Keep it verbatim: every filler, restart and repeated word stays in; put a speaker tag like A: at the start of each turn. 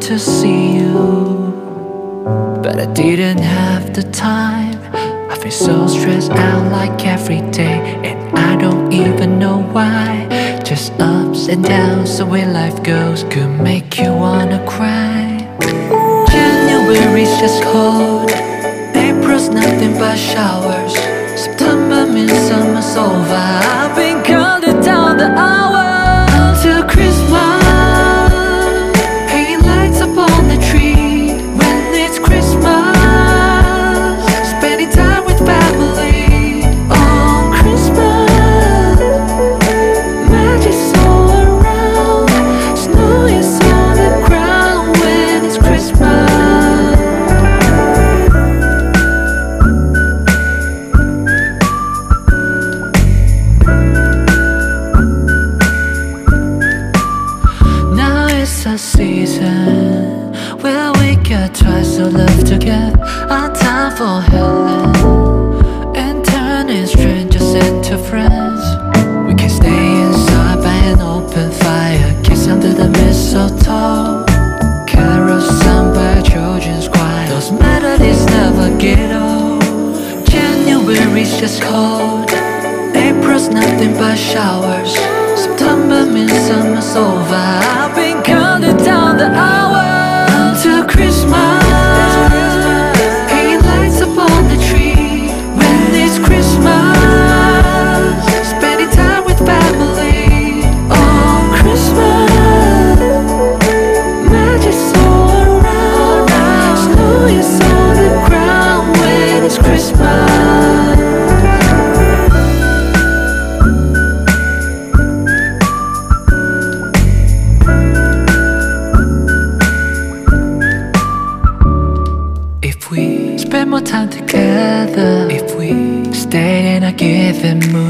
A: to see you, but I didn't have the time. I feel so stressed out like every day, and I don't even know why. Just ups and downs, the way life goes could make you wanna cry. January's just cold, April's nothing but showers, September means summer's over. I've been counting down the hours until Christmas. Hanging lights up on the tree when it's Christmas. Spending time with family on Christmas. Magic's all around, snow is on the ground when it's Christmas. It's a season where we get twice the love to get. Our time for healing and turning strangers into friends. We can stay inside by an open fire, kiss under the mistletoe, carols sung by children's choir. Those melodies never get old. January's just cold, April's nothing but showers, September means summer's over. I've been counting down the hours until Christmas. Hanging lights up on the tree when it's Christmas. Spending time with family on Christmas. Magic's all around, snow is on the ground when it's Christmas. If we spend more time together, if we stay in a given mood,